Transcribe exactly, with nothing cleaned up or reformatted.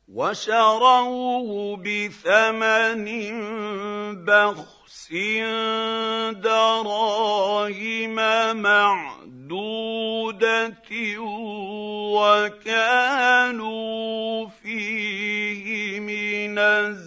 وشروه بثمن بخس دراهم معدودة وكانوا فيه من